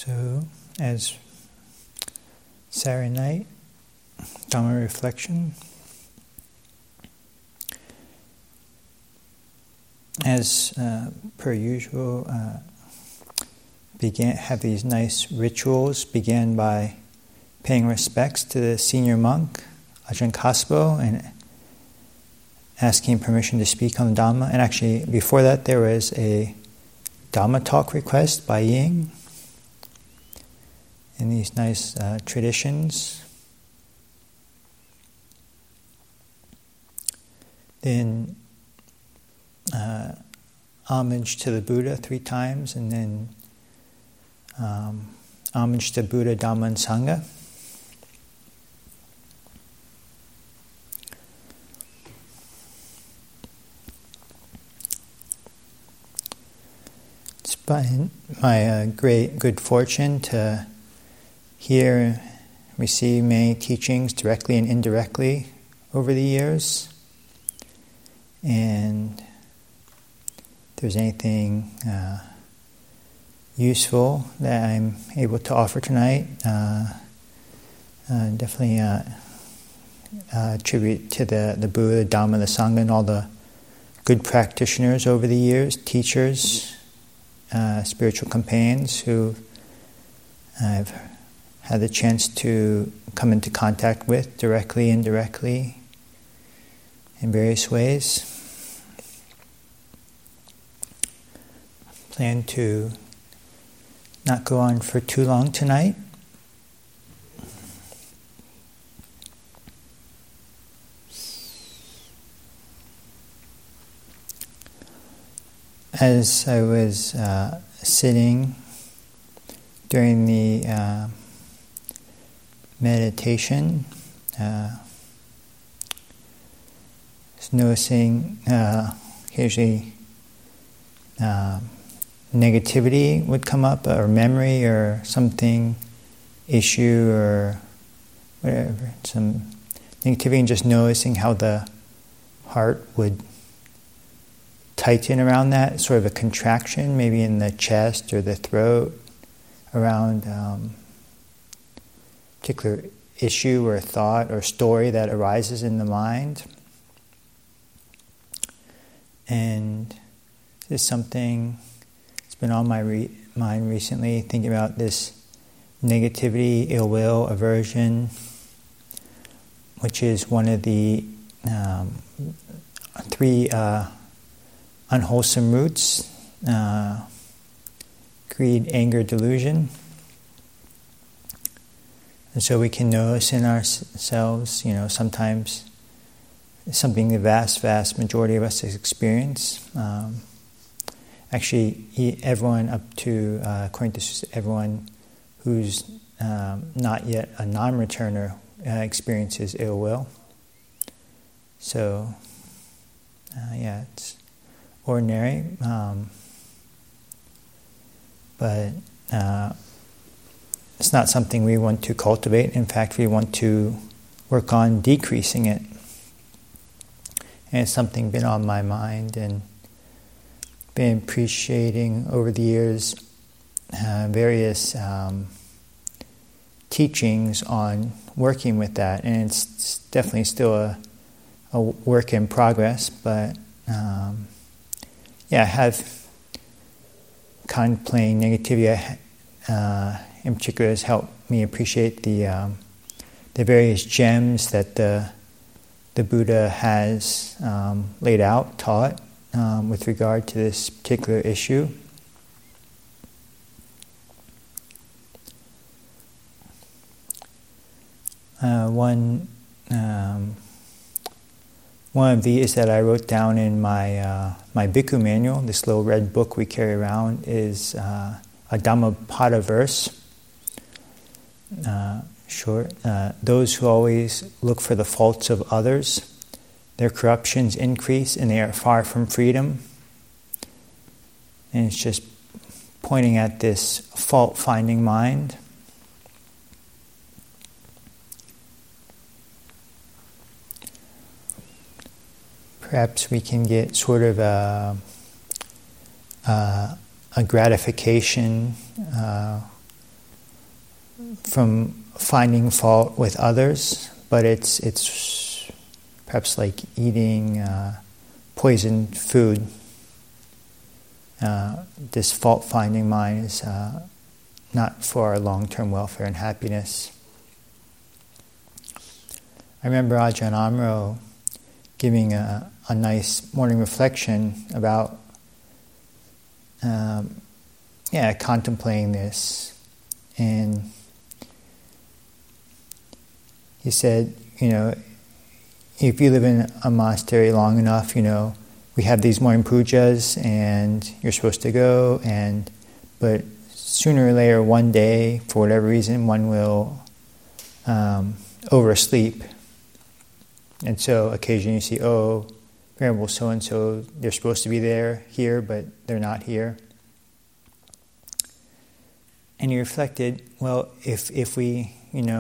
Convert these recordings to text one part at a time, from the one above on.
So, as Saturday night, Dharma reflection. As per usual, have these nice rituals. Begin by paying respects to the senior monk, Ajahn Kaspo, and asking permission to speak on the Dhamma. And actually, before that, there was a Dhamma talk request by Ying. In these nice traditions. Then homage to the Buddha 3 times, and then homage to Buddha, Dhamma, and Sangha. It's by my great good fortune to hear, receive many teachings directly and indirectly over the years. And if there's anything useful that I'm able to offer tonight, definitely attribute to the Buddha, the Dhamma, the Sangha, and all the good practitioners over the years, teachers, spiritual companions who I've had the chance to come into contact with directly, indirectly, in various ways. Plan to not go on for too long tonight. As I was sitting during the meditation, just noticing occasionally negativity would come up, or memory, or something, issue, or whatever, some negativity, and just noticing how the heart would tighten around that, sort of a contraction, maybe in the chest or the throat, around particular issue or thought or story that arises in the mind. And this is something that's been on my mind recently, thinking about this negativity, ill will, aversion, which is one of the 3 unwholesome roots: greed, anger, delusion. And so we can notice in ourselves, sometimes something the vast majority of us experience. Actually, everyone up to, according to everyone who's not yet a non-returner experiences ill will. So, it's ordinary, but it's not something we want to cultivate. In fact, we want to work on decreasing it. And it's something been on my mind, and been appreciating over the years various teachings on working with that. And it's definitely still a work in progress, but I have contemplating negativity in particular has helped me appreciate the various gems that the Buddha has laid out, taught with regard to this particular issue. One of these that I wrote down in my Bhikkhu manual, this little red book we carry around, is a Dhammapada verse. Short. Those who always look for the faults of others, their corruptions increase and they are far from freedom. And it's just pointing at this fault-finding mind. Perhaps we can get sort of a gratification from finding fault with others, but it's perhaps like eating poisoned food. This fault-finding mind is not for our long-term welfare and happiness. I remember Ajahn Amaro giving a nice morning reflection about contemplating this. And he said, if you live in a monastery long enough, we have these morning pujas and you're supposed to go, but sooner or later, one day, for whatever reason, one will oversleep. And so occasionally you see, Venerable so-and-so, they're supposed to be here, but they're not here. And he reflected, well, if we,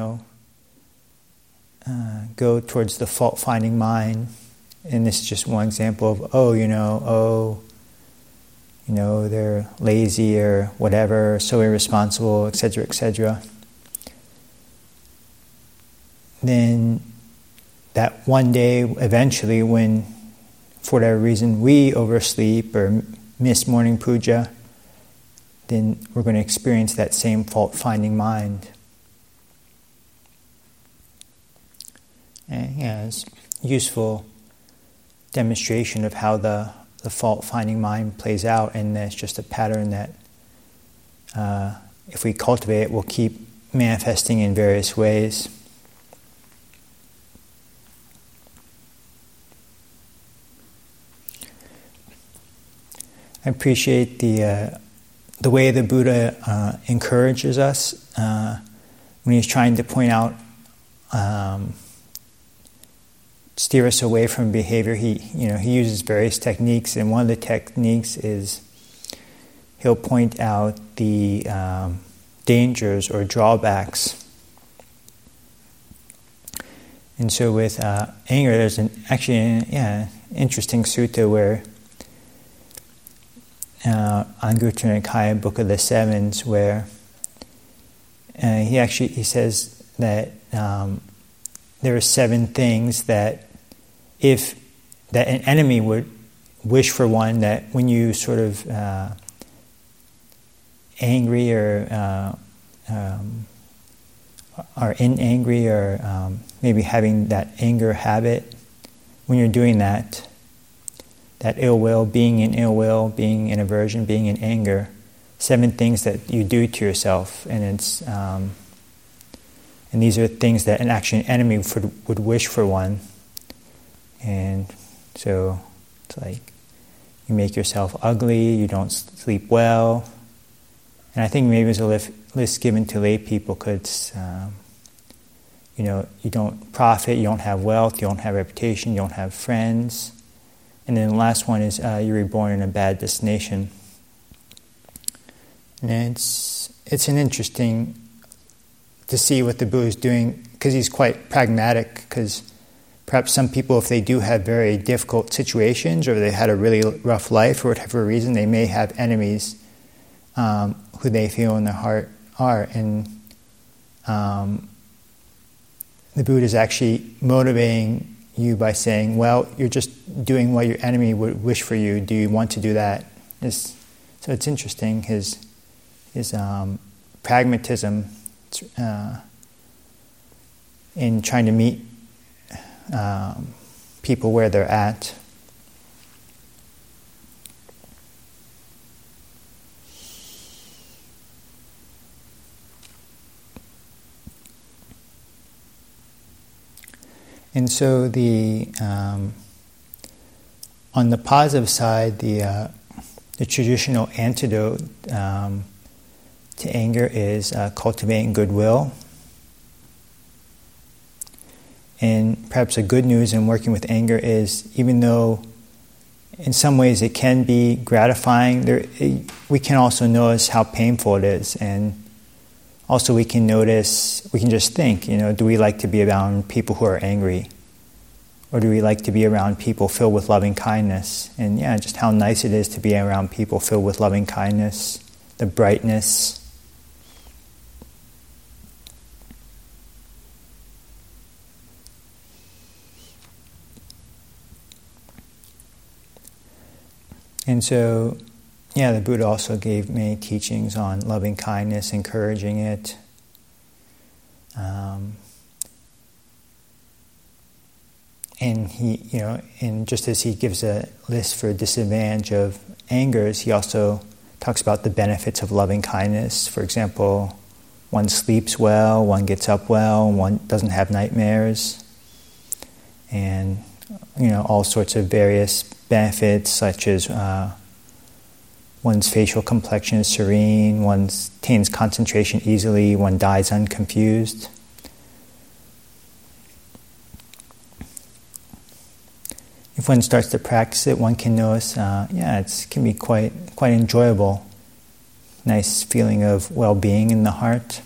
go towards the fault-finding mind, and this is just one example of, they're lazy or whatever, so irresponsible, etc., then that one day, eventually, when, for whatever reason, we oversleep or miss morning puja, then we're going to experience that same fault-finding mind. And it's a useful demonstration of how the fault-finding mind plays out, and it's just a pattern that, if we cultivate it, will keep manifesting in various ways. I appreciate the way the Buddha encourages us when he's trying to point out, steer us away from behavior. He uses various techniques, and one of the techniques is he'll point out the dangers or drawbacks. And so with anger, there's an interesting sutta where Anguttara Nikaya, Book of the Sevens, where he says that there are 7 things that that an enemy would wish for one, that when you sort of angry or are angry or maybe having that anger habit, when you're doing that ill will, being in ill will, being in aversion, being in anger, 7 things that you do to yourself, and it's and these are things that an enemy would wish for one. And so it's like you make yourself ugly, you don't sleep well, and I think maybe it's a list given to lay people because you don't profit, you don't have wealth, you don't have reputation, you don't have friends. And then the last one is you're reborn in a bad destination. And it's an interesting to see what the Buddha is doing, because he's quite pragmatic, because perhaps some people, if they do have very difficult situations or they had a really rough life for whatever reason, they may have enemies who they feel in their heart are. And the Buddha is actually motivating you by saying, well, you're just doing what your enemy would wish for you. Do you want to do that? So it's interesting, his pragmatism in trying to meet people where they're at. And so on the positive side, the traditional antidote to anger is cultivating goodwill. And perhaps the good news in working with anger is, even though in some ways it can be gratifying, we can also notice how painful it is. And also we can just think, do we like to be around people who are angry? Or do we like to be around people filled with loving kindness? And just how nice it is to be around people filled with loving kindness, the brightness. And so, the Buddha also gave many teachings on loving kindness, encouraging it. And he, and just as he gives a list for disadvantage of angers, he also talks about the benefits of loving kindness. For example, one sleeps well, one gets up well, one doesn't have nightmares, and all sorts of various benefits, such as one's facial complexion is serene, one attains concentration easily, one dies unconfused. If one starts to practice it, one can notice, it can be quite enjoyable. Nice feeling of well-being in the heart.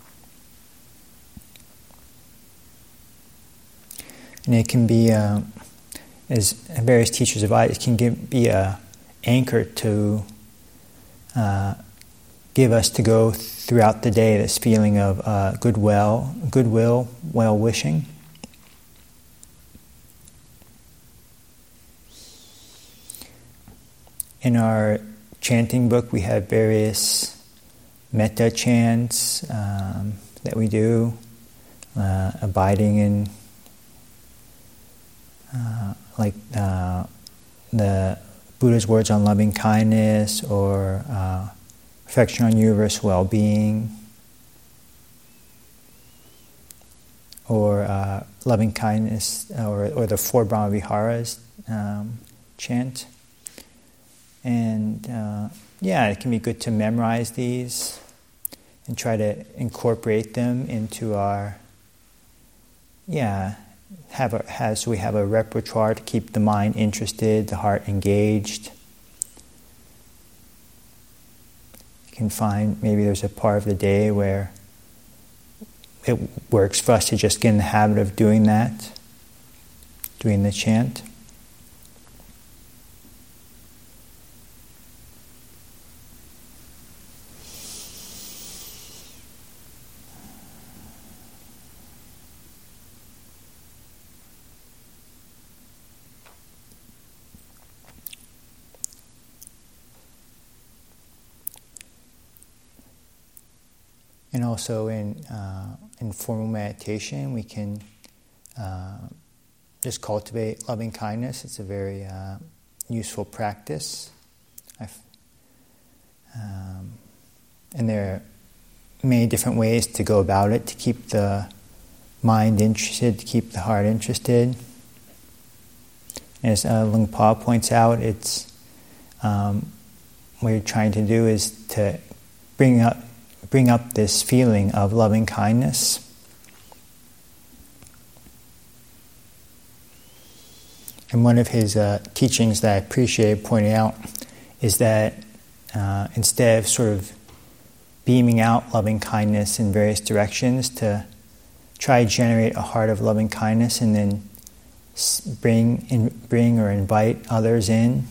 And it can be, as various teachers advise, it can be an anchor to give us to go throughout the day, this feeling of goodwill, well-wishing. In our chanting book, we have various metta chants that we do, abiding in, the Buddha's words on loving kindness, or reflection on universal well-being, or loving kindness, or the four Brahma Viharas chant. And it can be good to memorize these and try to incorporate them into our, so we have a repertoire to keep the mind interested, the heart engaged. You can find maybe there's a part of the day where it works for us to just get in the habit of doing that, doing the chant. And also in formal meditation, we can just cultivate loving kindness. It's a very useful practice. And there are many different ways to go about it, to keep the mind interested, to keep the heart interested. As Lung Pa points out, it's what you're trying to do is to bring up this feeling of loving kindness. And one of his teachings that I appreciate pointing out is that instead of sort of beaming out loving kindness in various directions, to try to generate a heart of loving kindness and then bring or invite others in.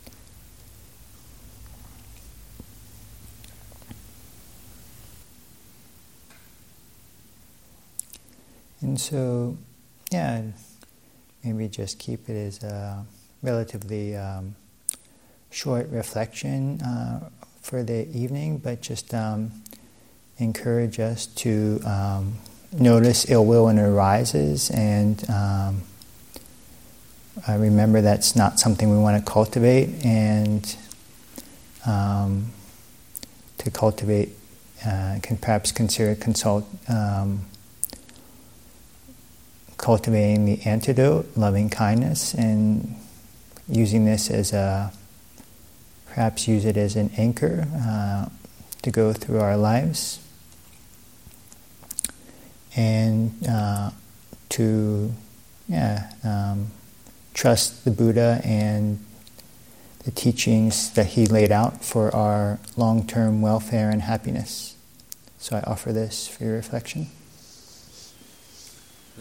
And so, maybe just keep it as a relatively short reflection for the evening, but just encourage us to notice ill will when it arises, and remember that's not something we want to cultivate, and to cultivate, can perhaps consider cultivating the antidote, loving kindness, and using this as perhaps use it as an anchor to go through our lives, and to trust the Buddha and the teachings that he laid out for our long-term welfare and happiness. So I offer this for your reflection.